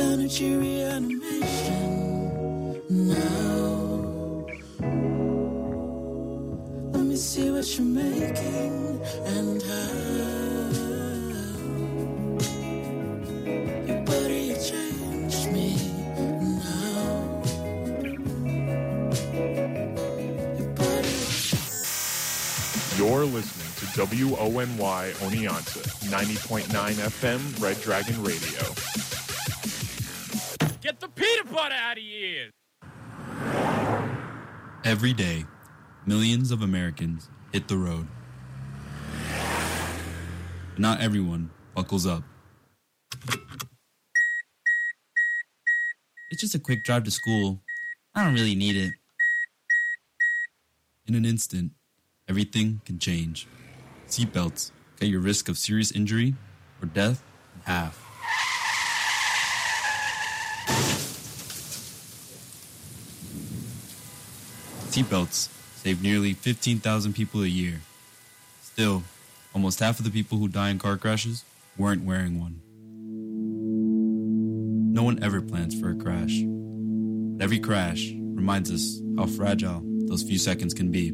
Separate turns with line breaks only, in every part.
Energy reanimation now. Let me see what you're making and how. Your body, you changed me now. Your body.
You're listening to WONY Oneonta, 90.9 FM, Red Dragon Radio.
Get the peanut butter out of your ears!
Every day, millions of Americans hit the road. But not everyone buckles up. It's just a quick drive to school. I don't really need it. In an instant, everything can change. Seatbelts cut your risk of serious injury or death in half. Seatbelts save nearly 15,000 people a year. Still, almost half of the people who die in car crashes weren't wearing one. No one ever plans for a crash. But every crash reminds us how fragile those few seconds can be.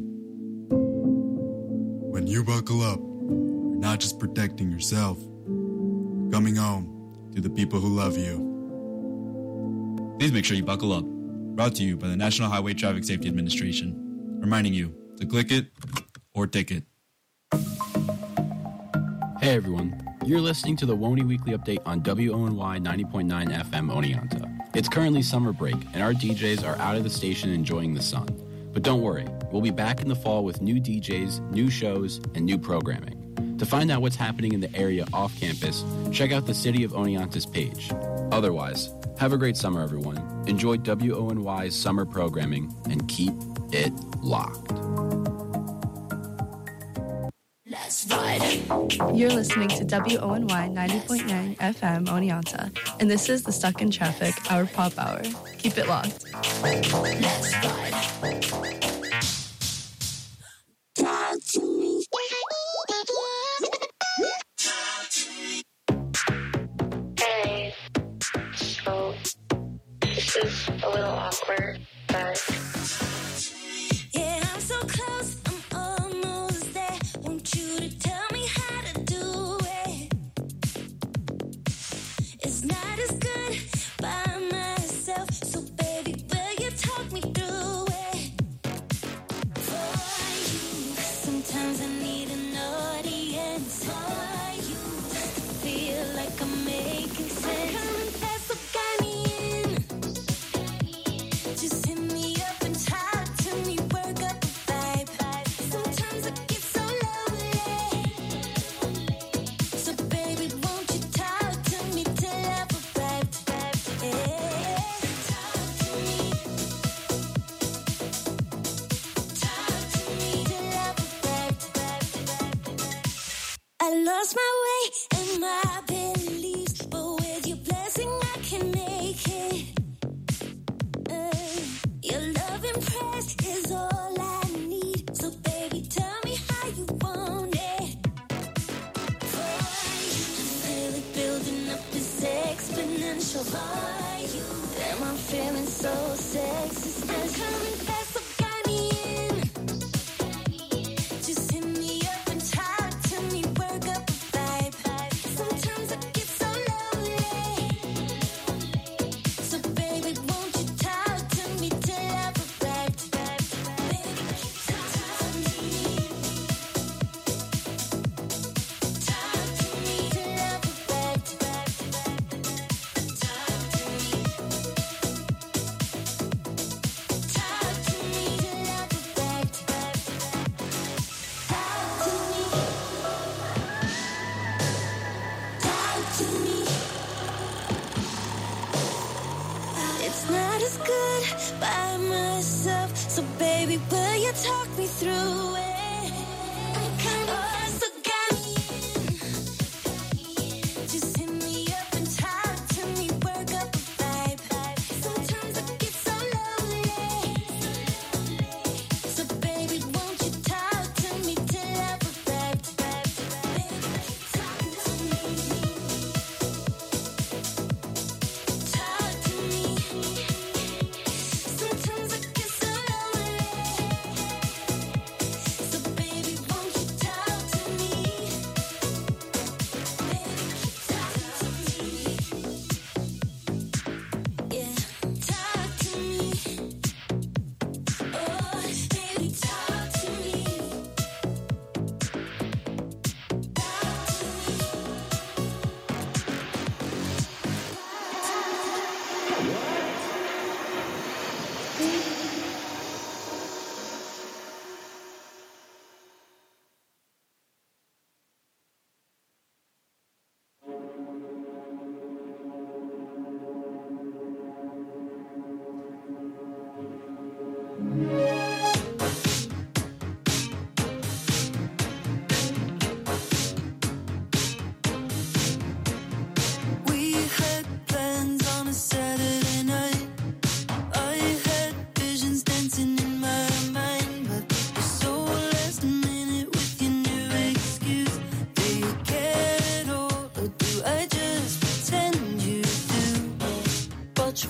When you buckle up, you're not just protecting yourself. You're coming home to the people who love you. Please make sure you buckle up. Brought to you by the National Highway Traffic Safety Administration. Reminding you to click it or ticket.
Hey everyone, you're listening to the WONY Weekly Update on WONY 90.9 FM Oneonta. It's currently summer break, and our DJs are out of the station enjoying the sun. But don't worry, we'll be back in the fall with new DJs, new shows, and new programming. To find out what's happening in the area off campus, check out the City of Oneonta's page. Otherwise, have a great summer, everyone. Enjoy WONY's summer programming and keep it locked.
Let's ride. You're listening to WONY 90.9 FM Oneonta, and this is the Stuck in Traffic, our pop hour. Keep it locked. Let's ride. Talk to me.
Hey, so this is a little awkward, but
yeah, I'm so close, I'm almost there. Want you to tell me how to do it. It's not as good by myself, so baby, will you talk me through it? For you, sometimes I need an audience. For you, to feel like I'm making sense. Come fast, so guide me in. Just hit me up and talk to me, work up a vibe. Sometimes I get so lonely. So baby, won't you talk to me till I've arrived? Yeah. Talk to me. Talk to me till I've arrived. I lost my way and my beliefs, but with your blessing I can make it. Your love and praise is all I need. So baby, tell me how you want it. For you, I feel it building up, this exponential. For you, am I feeling so sexy? I'm coming fast, so guide me in. Just hit me up and talk to me, work up a vibe. Sometimes I get so lonely. So baby, won't you talk to me till I've arrived? Baby, talk to me. Talk to me till I've arrived. Talk to me. Talk to me till I've arrived. Talk to me. Talk to me. It's not as good by myself, so baby, will you talk me through it? I'm kind of so guide me in. Just hit me up and talk to me, work up a vibe. Sometimes I get so lonely. So baby, won't you talk to me till I've arrived? Baby, talk to me. Talk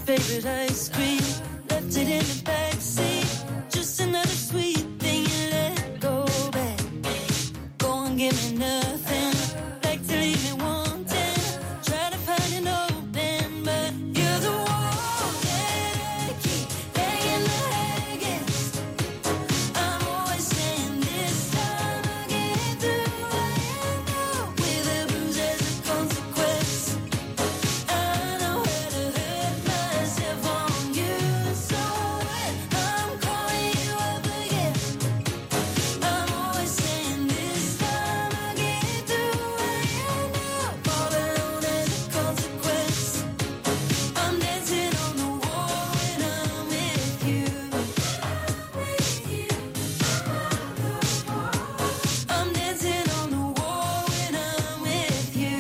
favorite ice cream. Left it in the backseat. Just another sweet thing you let go back. Go and give me nothing. Like to leave me wanting. Try to find an open, but you're the one that I keep hanging my against. I'm always saying this time I'll get through. I end up with a bruise as a consequence. I know how to hurt myself on you. So I'm calling you up again. I'm always saying this time I'll get through. I end up all alone as a consequence. I'm dancing on the wall when I'm with you. I'm dancing on the wall when I'm with you.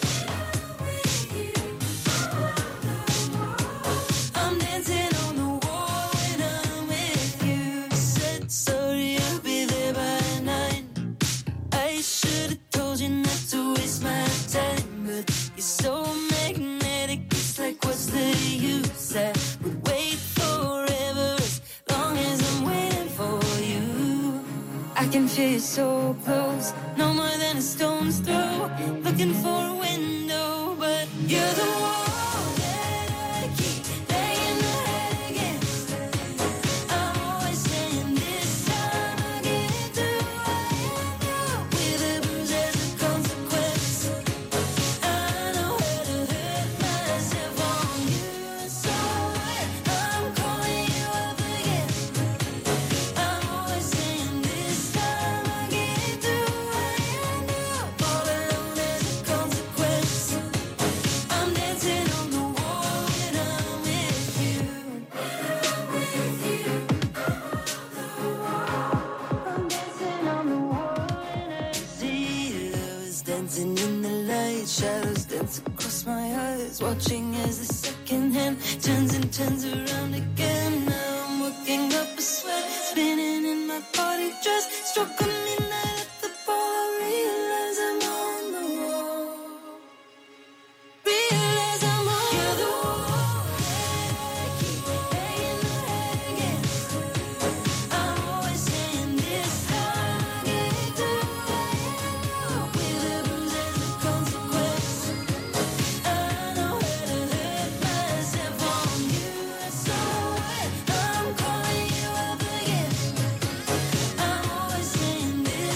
I'm dancing on the wall when I'm with you. Said sorry, I'll be there by 9. I should have told you not to waste my time, but you're so magnetic. It's like, what's the use? I would wait forever as long as I'm waiting for you. I can feel you so close, no more than a stone's throw. Looking for a window, but you're the one that I keep hanging my head against. I'm always saying this time I'll get through. I end up with a bruise as a consequence. I know how to hurt myself on you. So I'm calling you up again. I'm always saying this time I'll get through. I end up all alone as a consequence. I'm dancing on the wall when I'm with you. I'm dancing on the wall when I see lovers dancing in the light. Shadows dance across my eyes, watching as the second hand turns and turns around again. Now I'm working up a sweat, spinning in my party dress. Struck a midnight at the ball. I realize I'm on the wall. Realize I'm on. You're the wall that I keep hanging my head against. I'm always saying this time I'll get through. I end up with a bruise as a consequence. I know how to hurt myself on you. So I'm calling you up again. I'm always saying this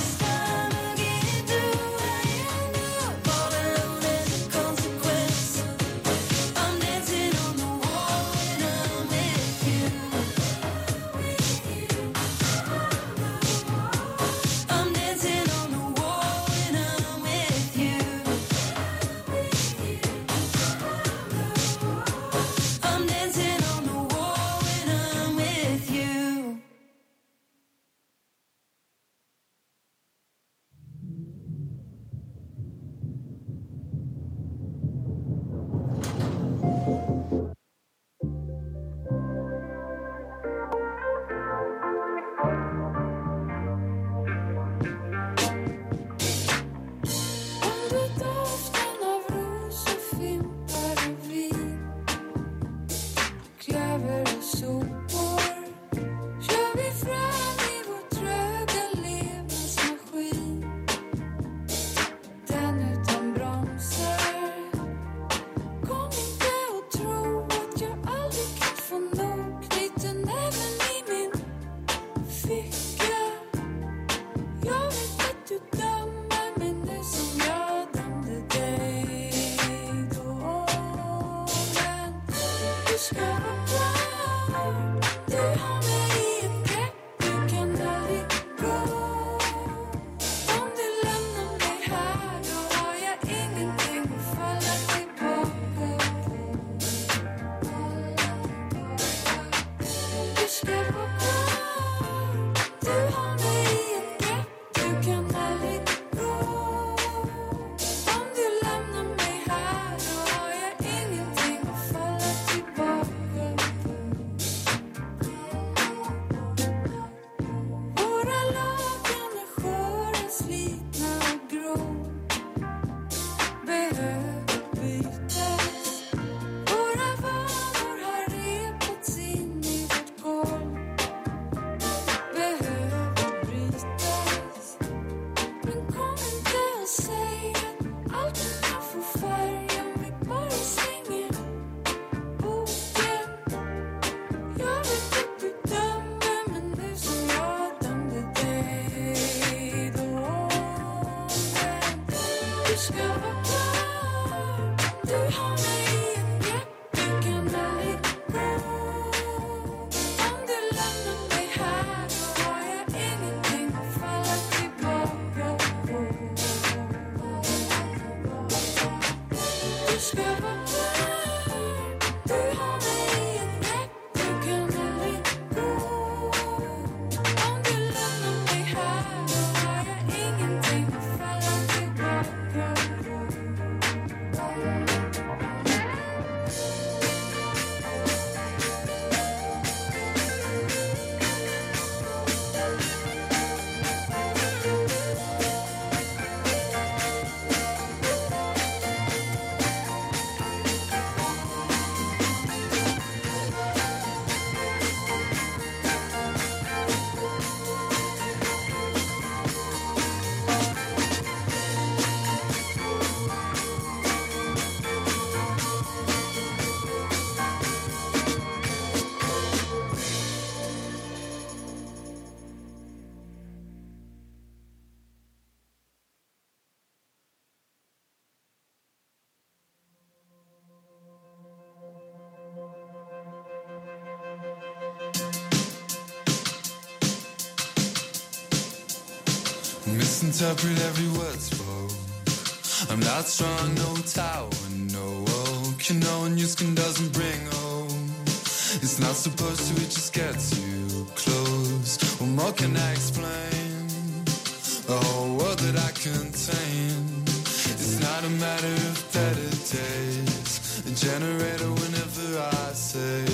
Misinterpret every word spoke. I'm not strong, no tower, no oak. You know, and your skin doesn't bring hope. It's not supposed to, it just gets you close. What more can I explain? The whole world that I contain. It's not a matter of better days. A generator whenever I say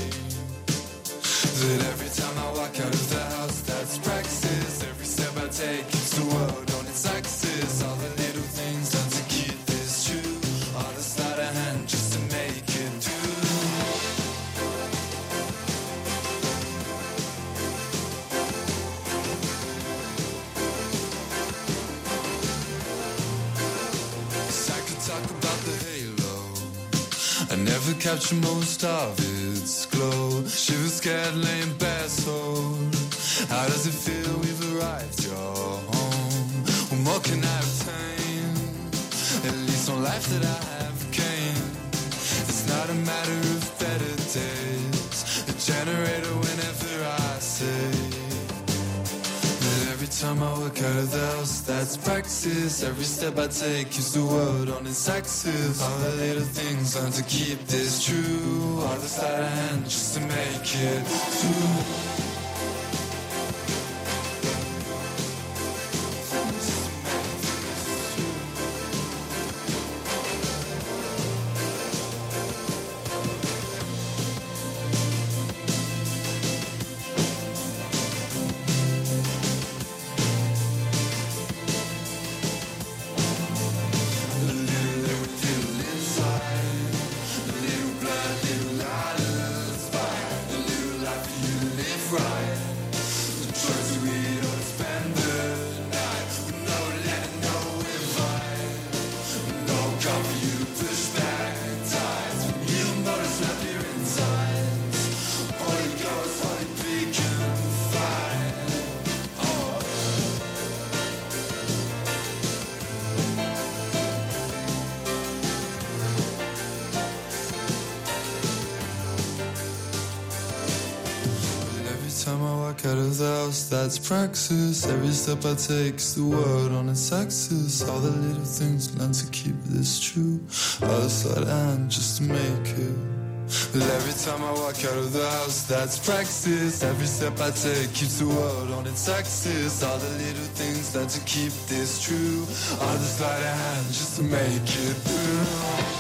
that every time I walk out of the house, that's praxis. Every step I take keeps the world on its axis. All the little things done to keep this true. All the sleight of hand just to make it through. So I could talk about the halo. I never capture most of its glow. She was scared laying bare soul. How does it feel we've arrived, you're home? What more can I obtain? At least on life that I have gained. It's not a matter of better days. A generator whenever I say that every time I walk out of the house, that's praxis. Every step I take keeps the world on its axis. All the little things learn to keep this true. All the sleight of hand just to make it through. Out of the house, that's praxis. Every step I take is the world on its axis. All the little things learn to keep this true. All the sleight of hand just to make it. But every time I walk out of the house, that's praxis. Every step I take keeps the world on its axis. All the little things learn to keep this true. All the sleight of hand just to make it through.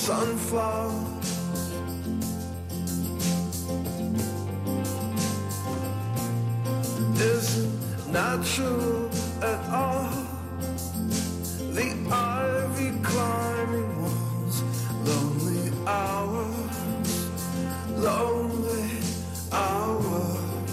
sunflowers. Isn't natural at all. The ivy climbing walls, lonely hours, lonely hours.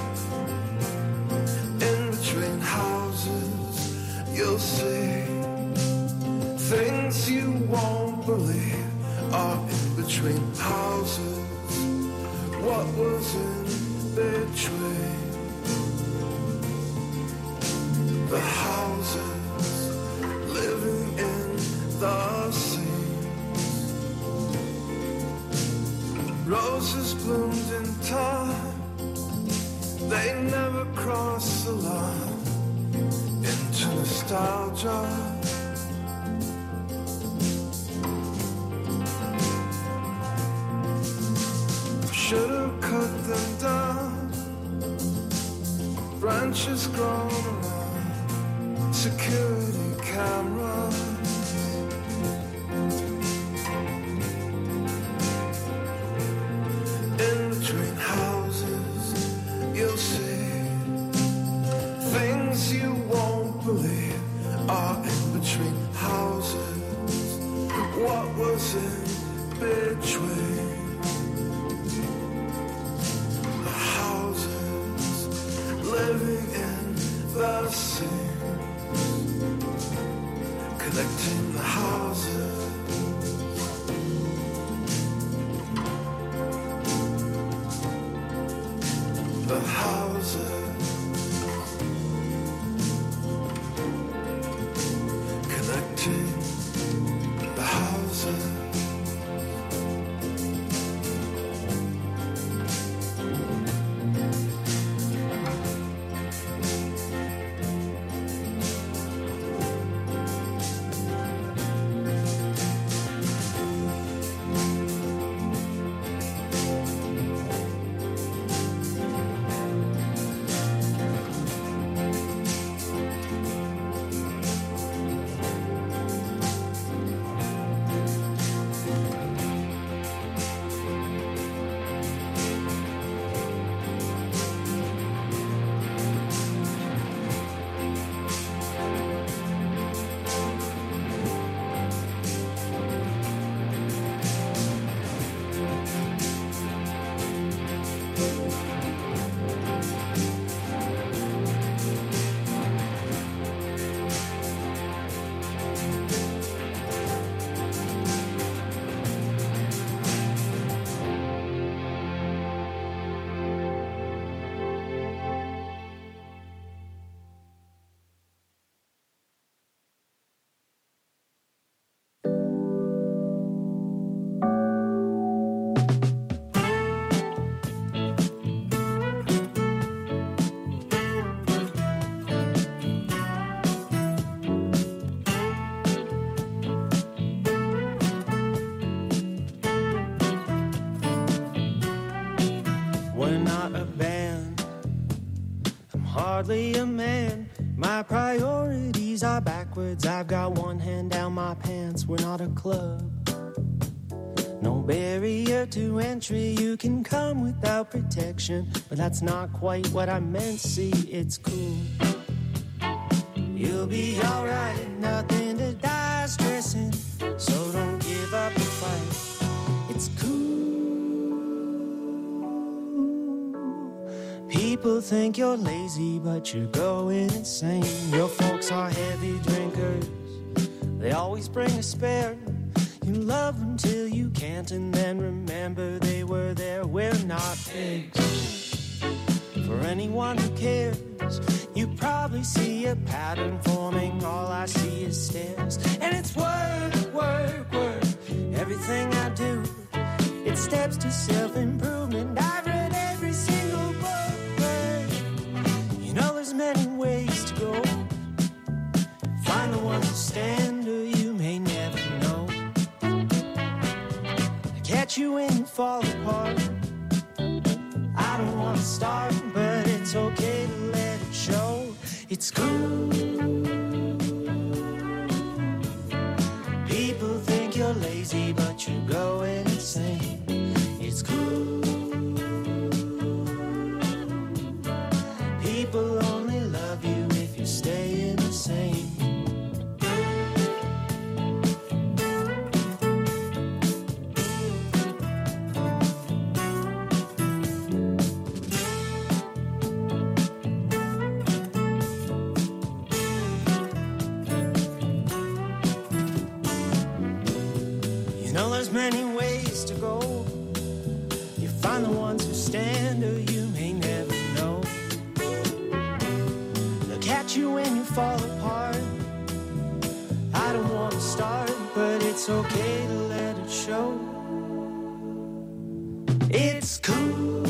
In between houses, you'll see things you won't believe are in between houses. What was in between? The houses living in the sea. Roses bloomed in time. They never crossed the line into nostalgia. Should've cut them down. Branches grown around security cameras. In between houses, you'll see things you won't believe are in between houses. What was in between? The houses living in the sea. Collecting the houses. The houses. Collecting the houses.
hardly a man. My priorities are backwards. I've got one hand down my pants. We're not a club. No barrier to entry. You can come without protection, but that's not quite what I meant. See, it's cool. You'll be alright, nothing to die stressing. So don't give up the fight. It's cool. People think you're lazy, but you're going insane. Your folks are heavy drinkers. They always bring a spare. You love them till you can't, and then remember they were there. We're not pigs. For anyone who cares, you probably see a pattern forming. All I see is stairs. And it's work, work, work. Everything I do, it steps to self-improvement. I've read every single book. You know there's many ways to go. Find the ones that stand, or you may never know. Catch you when you fall apart. I don't want to start, but it's okay to let it show. It's cool. People think you're lazy, but hurt you when you fall apart. I don't want to start, but it's okay to let it show. It's cool.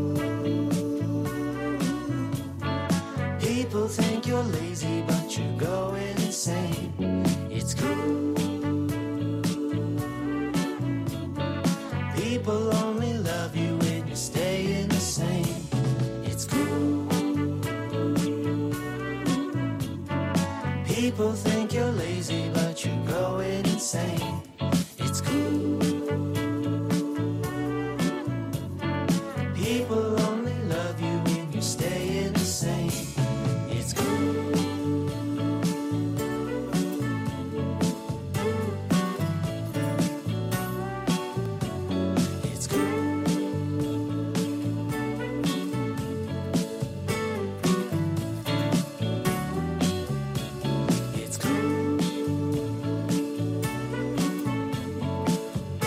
People think you're lazy, but you're going insane. It's cool. People only love you when you're staying the same. It's cool. People think you're lazy, but you're going insane. It's cool. People only love you when you're staying the same. It's cool. It's cool. It's cool.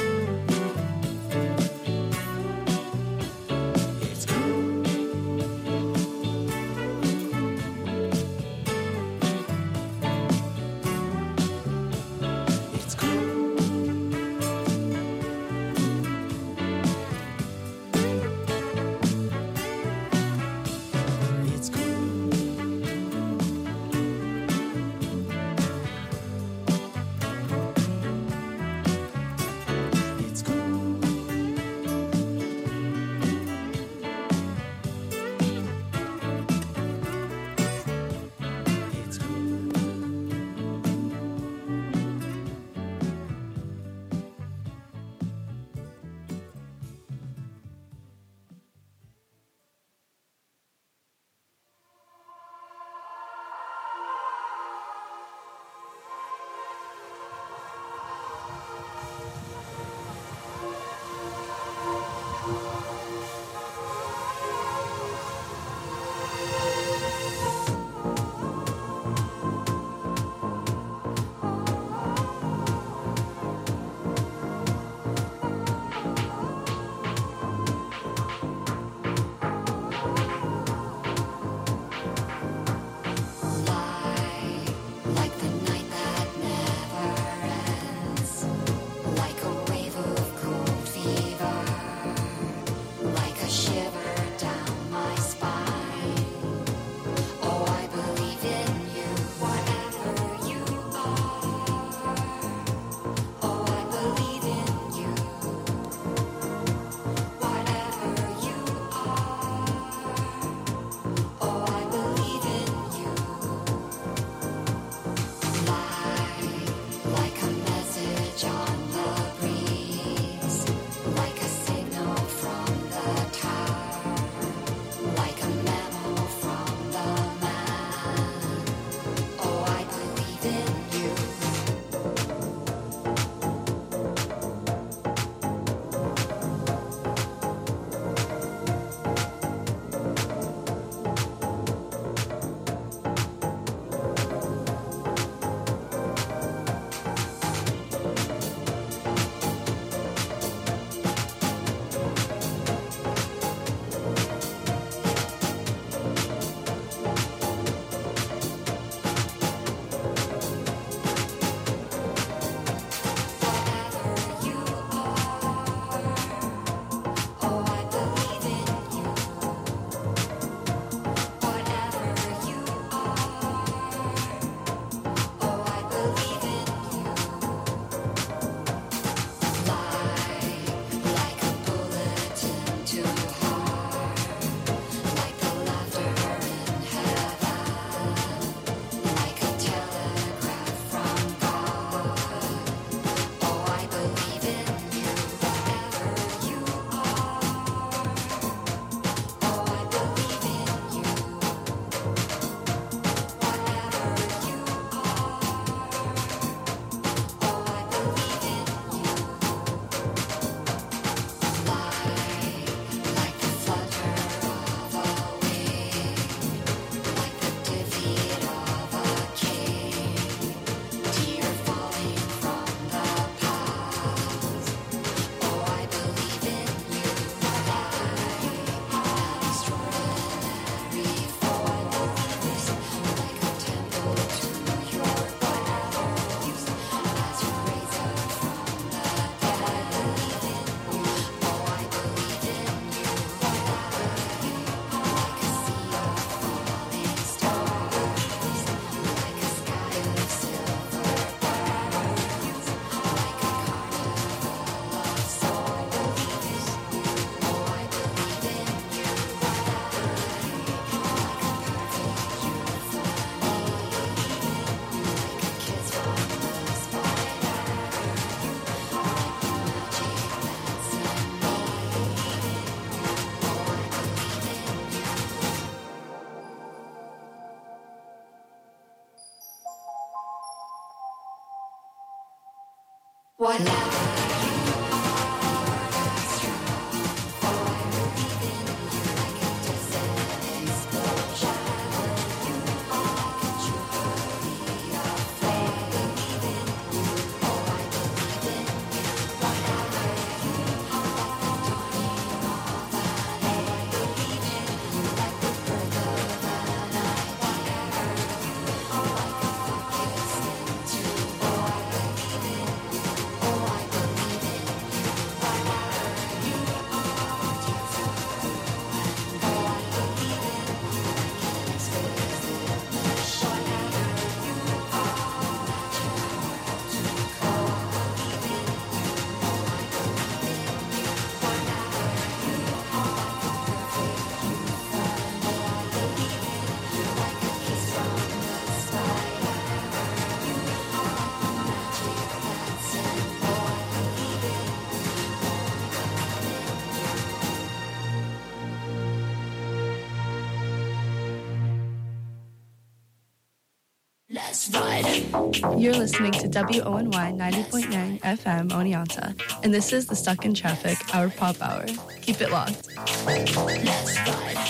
You're listening to WONY 90.9 FM Oneonta, and this is the Stuck in Traffic, our pop hour. Keep it locked. Let's ride.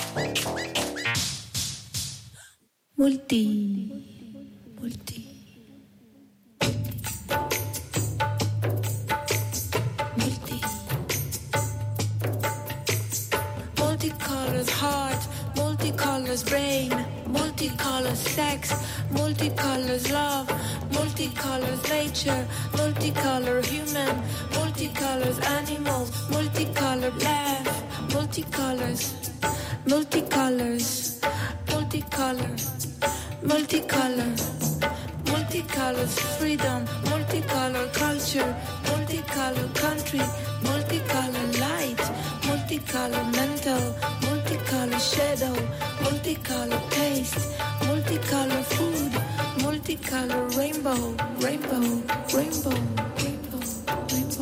Multi.
Multicolors heart, multicolors brain, multicolors sex, multicolors love, multicolors nature, multicolor human, multicolors animals, multicolor laugh, multicolors, multicolors, multicolor, multicolor, multicolors freedom, multicolor culture, multicolor country, multicolor light, multicolor mental, multicolor shadow, multicolor taste, multicolor food, multicolor rainbow, rainbow, rainbow, rainbow, rainbow,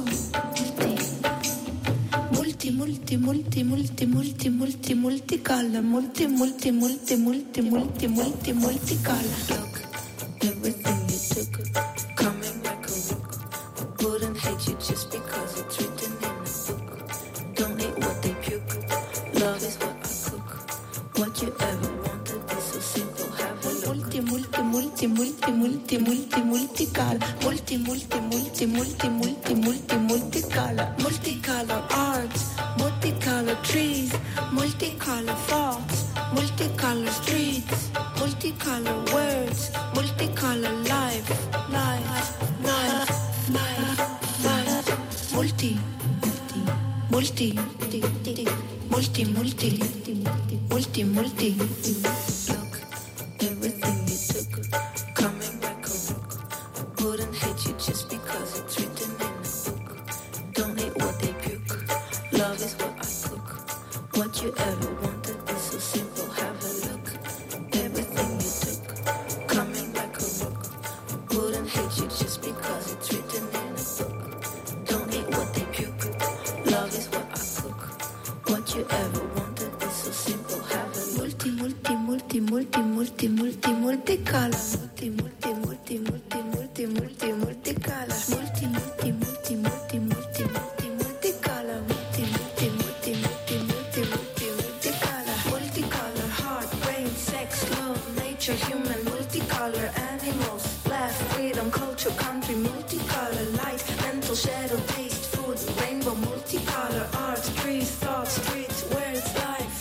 multi, multi, multi, multi, multi, multi, multicolor, multi, multi, multi, multi, multi, multi, multicolor. Look, everything you took, coming like a rook, wouldn't hate you just because it's written in a book. Don't eat what they puke, love is what I cook. What you ever wanted is so simple, have a look. Multi, multi, multi, multi, multi, multicolor, multi, multi, multi, multi, multi, multi, multicolor, multicolor arts, multicolor trees, multicolor thoughts, multicolor streets, multicolor words, multicolor life, life, life, life, life, multi, multi, multi, multi, multi, multi, look, everything you took, coming like a rook, wouldn't hate you just because it's written in a book. Don't eat what they puke, love is what I cook. What you ever wanted is so simple, have a look. Everything you took, coming like a rook, wouldn't hate you just because it's written in a book. Don't eat what they puke, love is what I cook. What you ever wanted is so simple, have a multi, multi, multi, multi, multi, multi, multicolor, multi, multi, multi, multi, multi, multi, multicolor, multi, multi, multi, multi, multi, multi, multicolor, multi, multi, multi, multi, multi, multi, multicolor, multicolor heart, brain, sex, love, nature, human, multicolor animals, laugh, freedom, culture, country, multicolor light, mental, shadow, taste, food, rainbow, multicolor art, trees, thoughts, streets, words, life.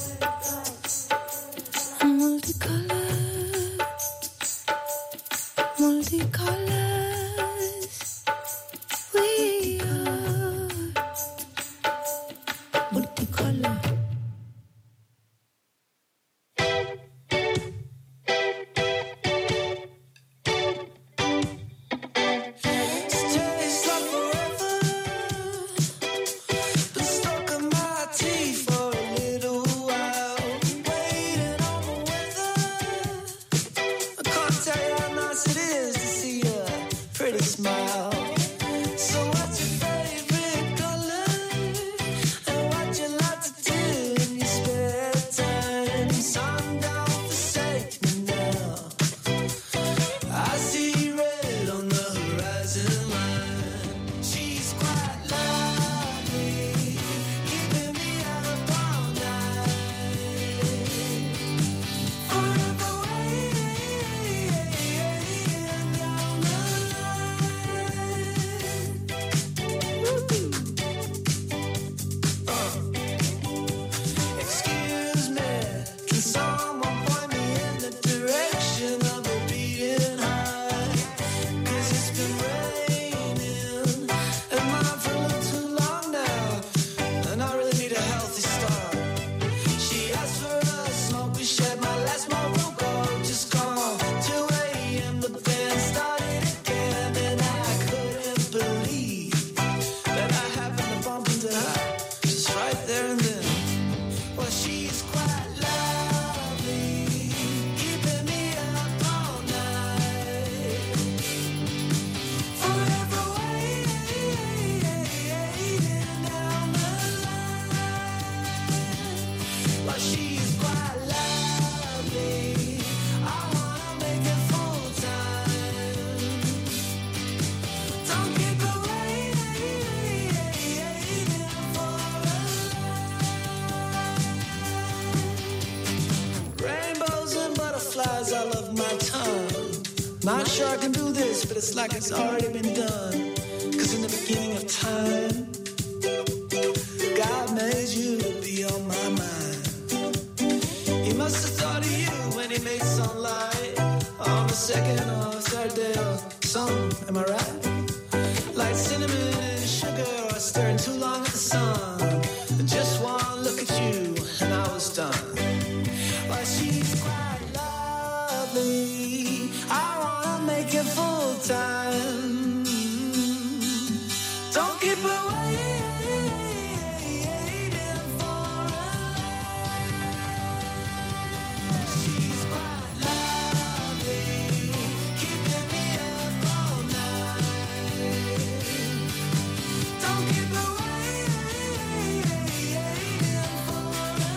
Multicolors, we are multicolor.
Stays like forever. Been stuck in my teeth for a little while, waiting on the weather. I can't tell you how nice it is to see you Not sure I can do this, but it's like it's already been done. 'Cause in the beginning of time, God made you to be on my mind. He must have thought of you when he made sunlight on the second or third day of summer, am I right? Like cinnamon and sugar or stirring too long at the sun. Just one look at you and I was done. Well, she's quite lovely. I wanna make it full time. Don't keep her waiting for a she's quite lovely, keeping me up all night. Don't keep her waiting for a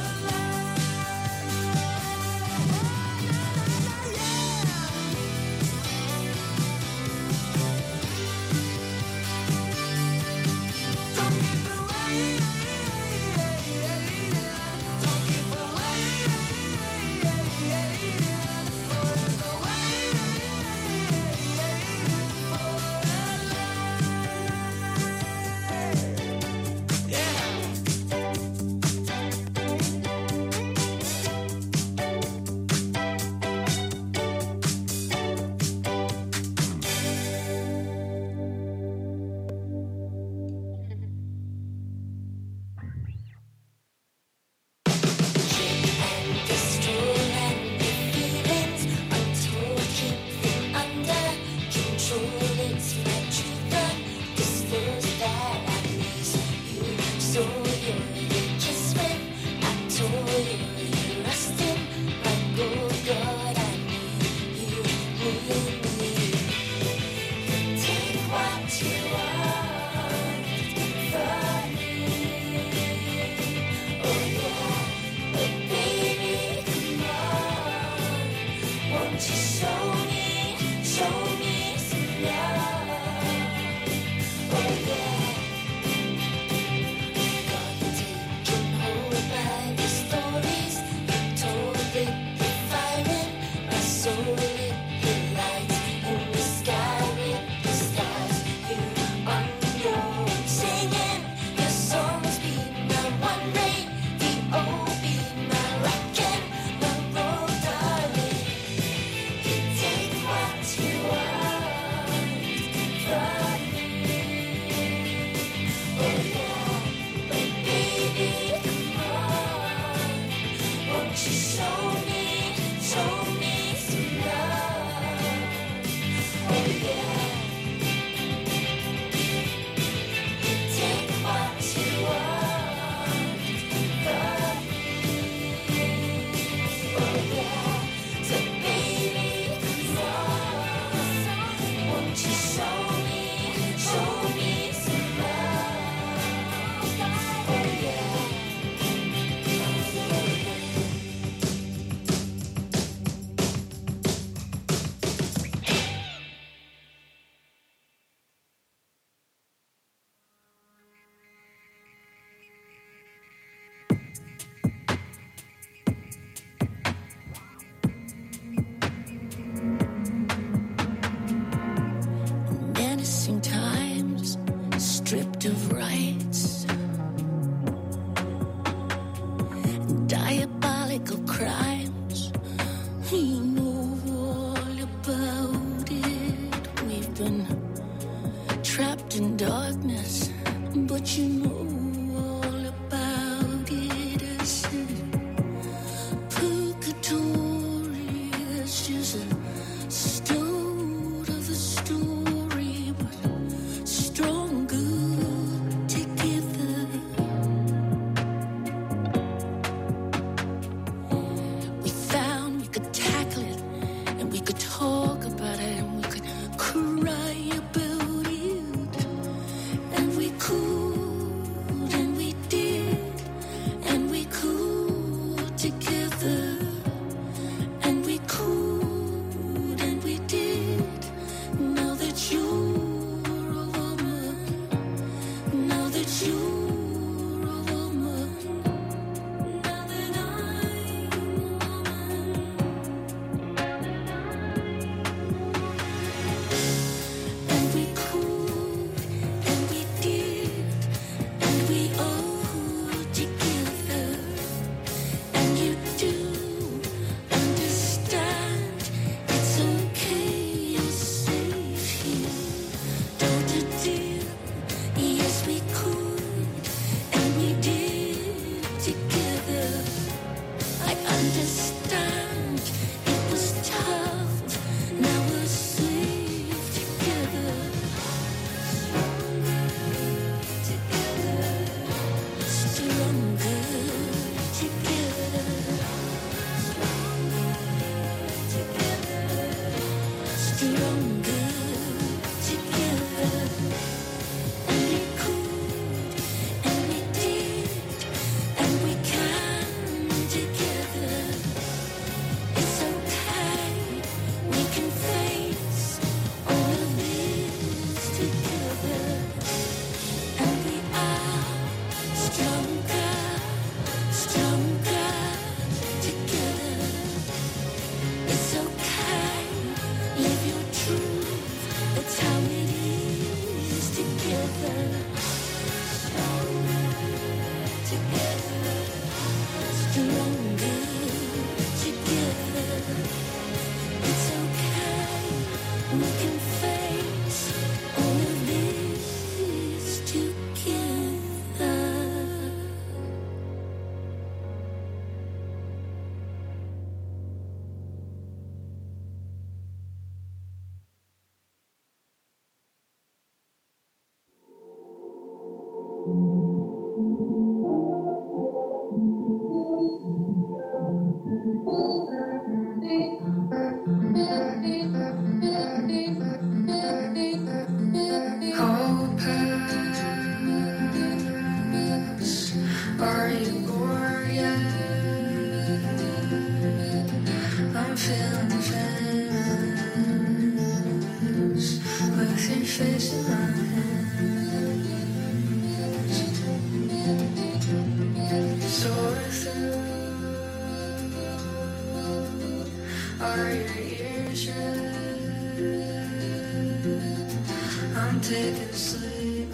taking sleep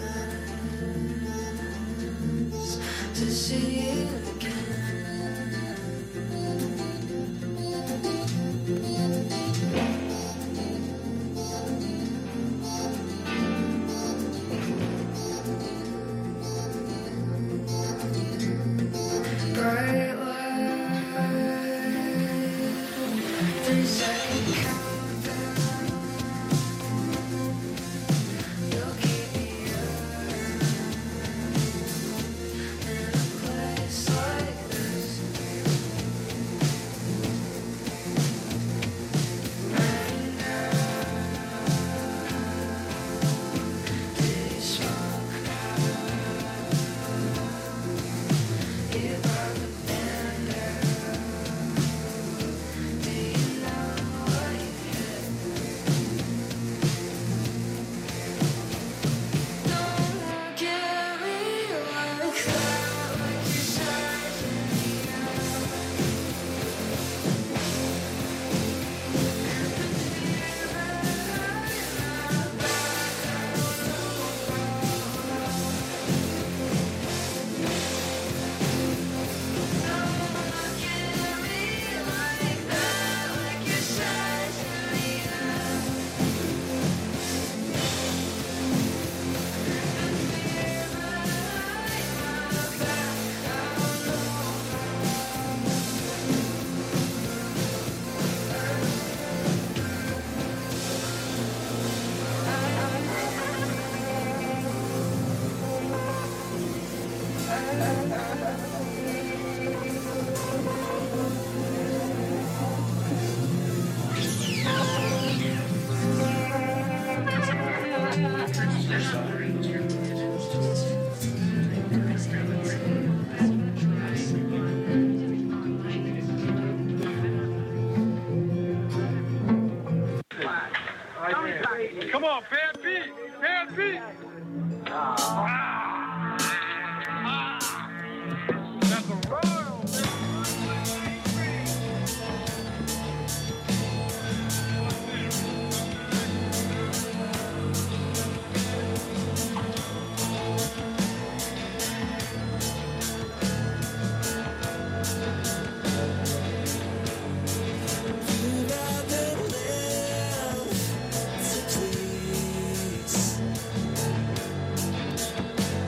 to see you again. Bright light, 3-second countdown. You'll keep me in a place like this. Right now, do you smoke now? You are the bender. Do you know what you hit? Don't look at me like that, like you're sizing me up.
Come on, pair B, pair B. That's a royal.
You rather live to please.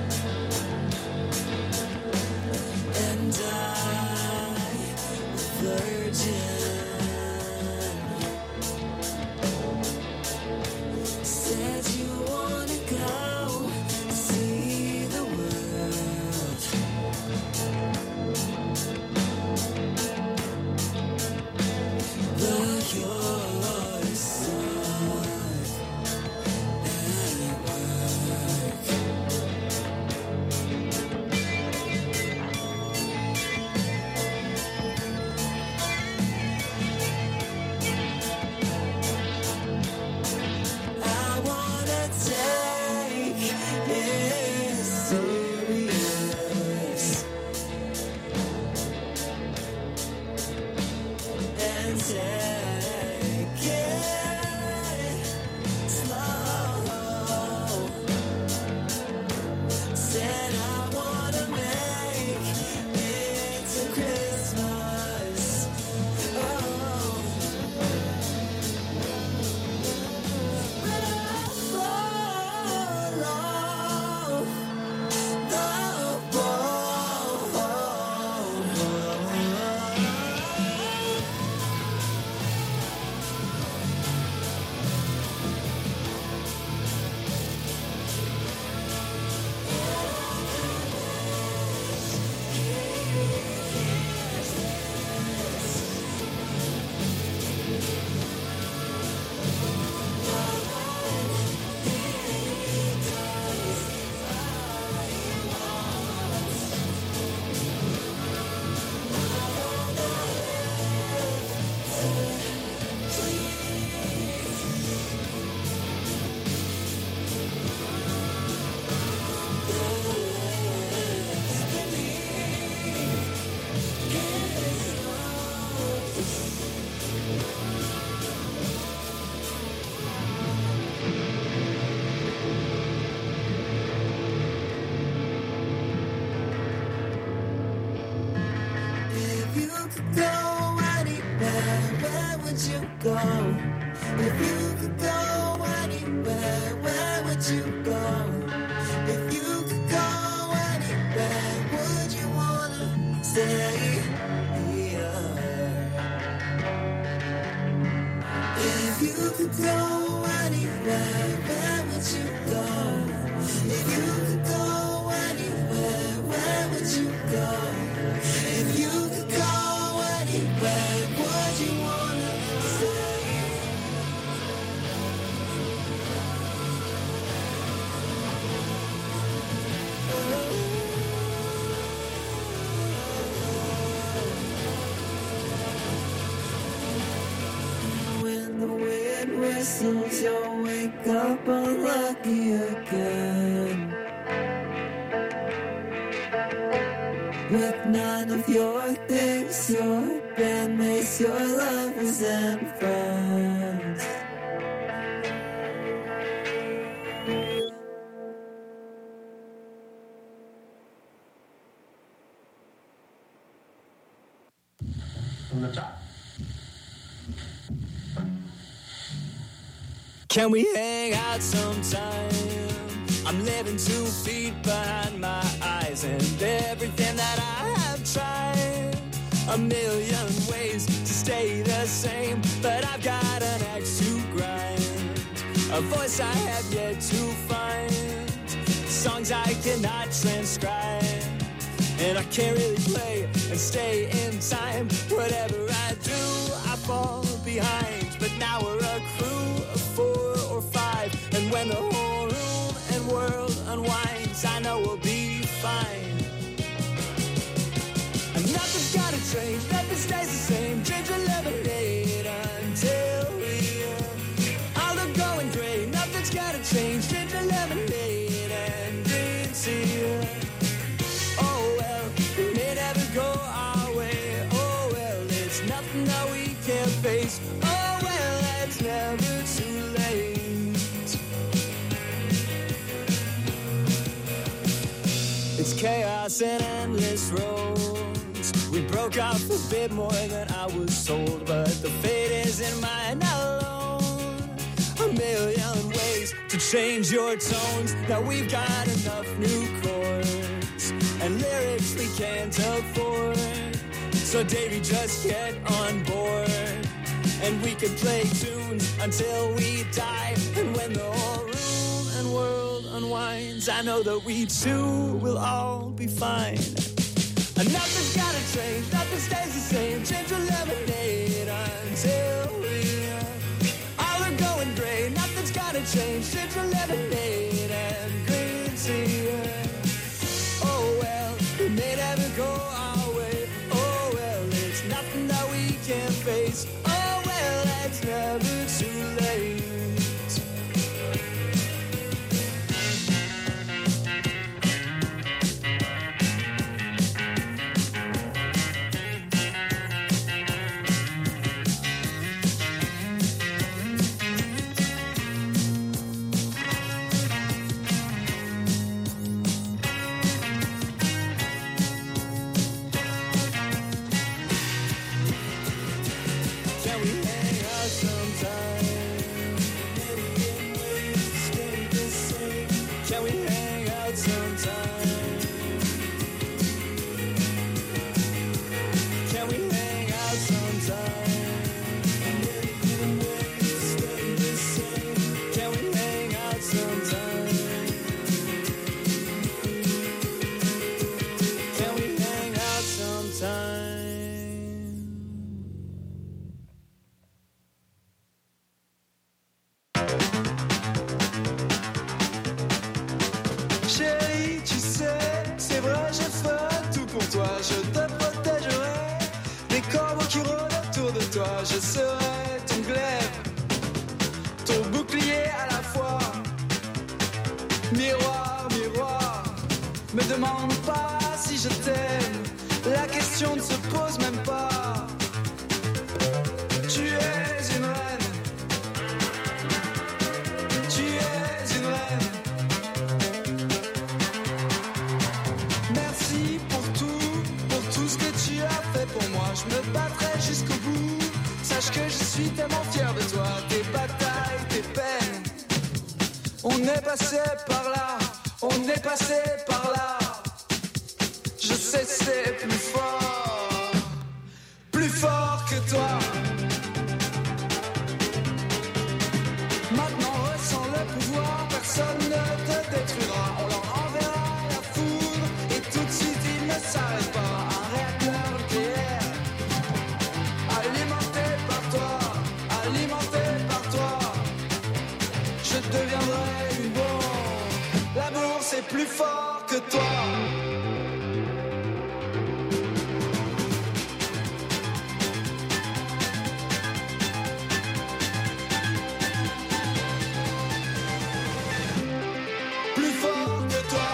could go anywhere, where would you go? If you could go anywhere, where would you go? If you could go anywhere, would you wanna stay? When the wind whistles, you'll wake up unlucky again. With none of your things, your bandmates, your lovers and friends.
From the top.
Can we hang out sometime? I'm living 2 feet behind my eyes, and everything that I have tried, a million ways to stay the same, but I've got an axe to grind, a voice I have yet to find, songs I cannot transcribe, and I can't really play and stay in time. Whatever I do, I fall behind, but now we're a crew of 4 or 5, and when the whole room and world unwinds, I know we'll be fine. And nothing's gotta change, nothing stays the same. Ginger lemonade until we all are going gray. Nothing's gotta change, ginger lemonade and green tea. Oh well, it may never go our way. Oh well, it's nothing that we can't face. Oh well, it's never too late. It's chaos and endless roads. We broke off a bit more than I was told, but the fate isn't mine alone. A million ways to change your tones. Now we've got enough new chords and lyrics we can't afford. So Davey, just get on board, and we can play tunes until we die. And when the whole room and world unwinds, I know that we too will all be fine. And nothing's gotta change, nothing stays the same. Ginger lemonade until we all are going gray. Nothing's gotta change, ginger lemonade and green tea. Oh well, it may never go our way. Oh well, it's nothing that we can't face. Oh well, it's never too late.
Je serai ton glaive, ton bouclier à la fois. Miroir, miroir, me demande pas si je t'aime. La question ne se pose même pas. Tu es une reine. Tu es une reine. Merci pour tout ce que tu as fait pour moi. Je me battrai jusqu'au bout. Sache que je suis tellement fier de toi, tes batailles, tes peines. On est passé par là, on est passé par là. Je sais c'est plus fort que toi. plus fort que toi. Plus fort que toi.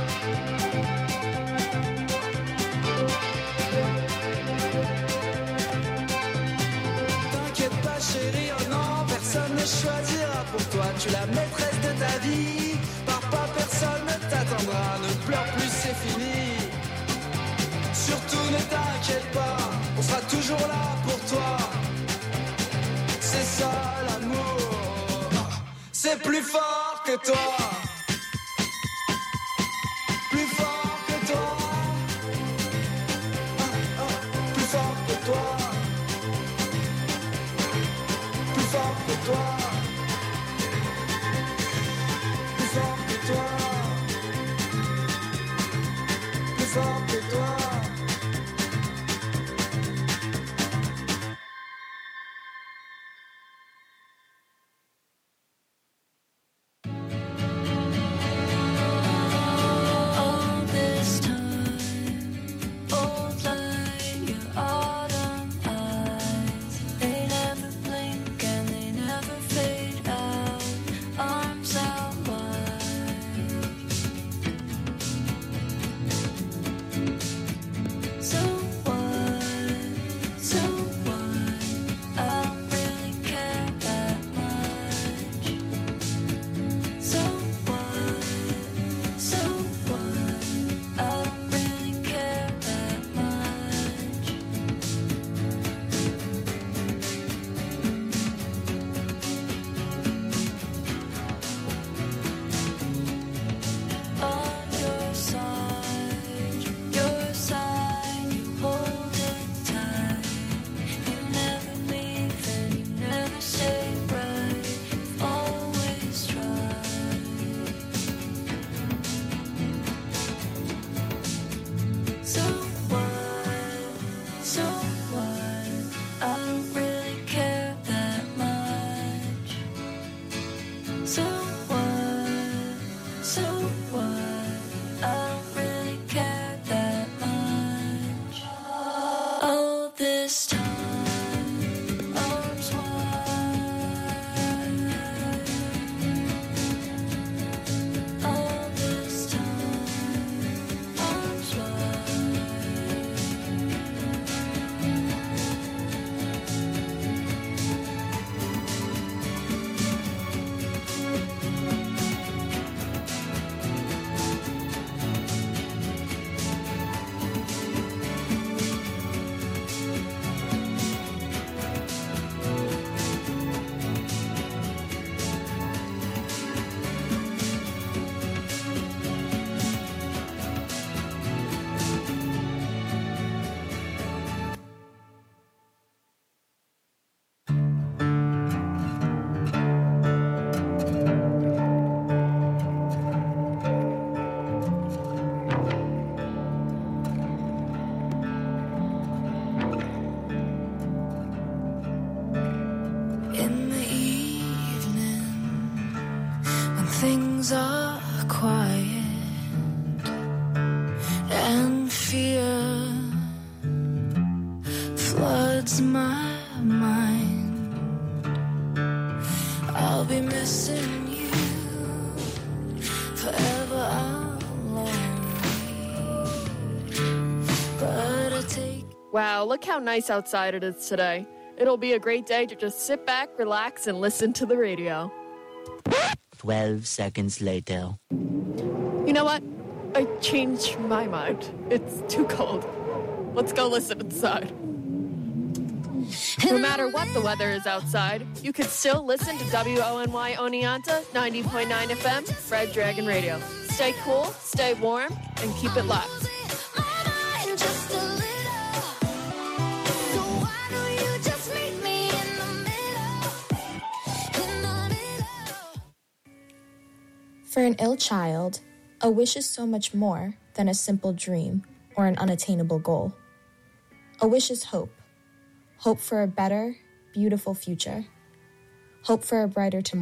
T'inquiète pas chérie, oh non, personne ne choisira pour toi. Tu es la maîtresse de ta vie. Papa, personne ne t'attendra. Ne pleure plus, c'est fini. Surtout ne t'inquiète pas, on sera toujours là pour toi. C'est ça l'amour. C'est plus fort que toi. Plus fort que toi. Plus fort que toi. Plus fort que toi. Plus fort que toi. Plus fort que toi.
All this time, old like your autumn eyes. They never blink and they never fade out. Arms out wide. So what? So what? I don't really care that much. So what? So what? I don't really care that much. On your side, you hold it tight. You never leave and you never say right. You've always tried. So what? So what? I don't really care that much. So what? So what? I don't really care that much. All this time, arms wide. All this time, arms wide. In the evening, when things are quiet and fear floods my mind, I'll be missing you forever. I'll but I take.
Wow, look how nice outside it is today. It'll be a great day to just sit back, relax, and listen to the radio.
12 seconds later.
You know what? I changed my mind. It's too cold. Let's go listen inside. No matter what the weather is outside, you can still listen to WONY Oneonta 90.9 FM, Red Dragon Radio. Stay cool, stay warm, and keep it locked.
For an ill child, a wish is so much more than a simple dream or an unattainable goal. A wish is hope. Hope for a better, beautiful future. Hope for a brighter tomorrow.